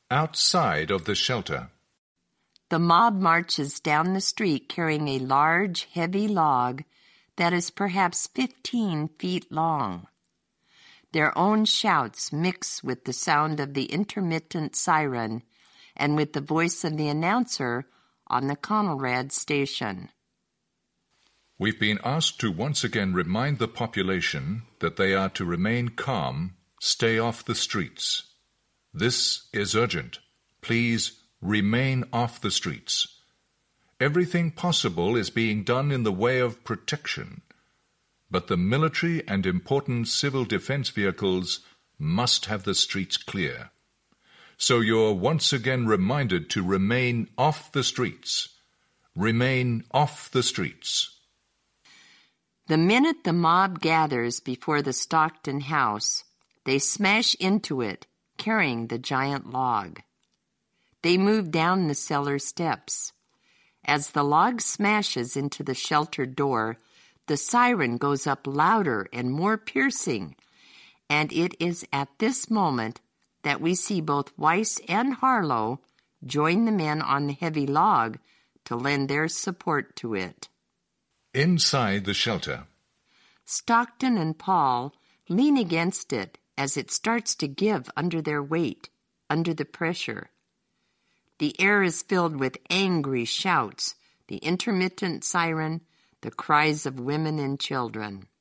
Outside of the shelter. The mob marches down the street carrying a large, heavy log that is perhaps 15 feet long. Their own shouts mix with the sound of the intermittent siren and with the voice of the announcer on the Conelrad station. We've been asked to once again remind the population that they are to remain calm, stay off the streets. This is urgent. Please remain off the streets. Everything possible is being done in the way of protection, but the military and important civil defense vehicles must have the streets clear. So you're once again reminded to remain off the streets. Remain off the streets. The minute the mob gathers before the Stockton house, they smash into it, carrying the giant log. They move down the cellar steps. As the log smashes into the sheltered door, the siren goes up louder and more piercing, and it is at this moment that we see both Weiss and Harlow join the men on the heavy log to lend their support to it. Inside the shelter. Stockton and Paul lean against it as it starts to give under their weight, under the pressure. The air is filled with angry shouts, the intermittent siren, the cries of women and children.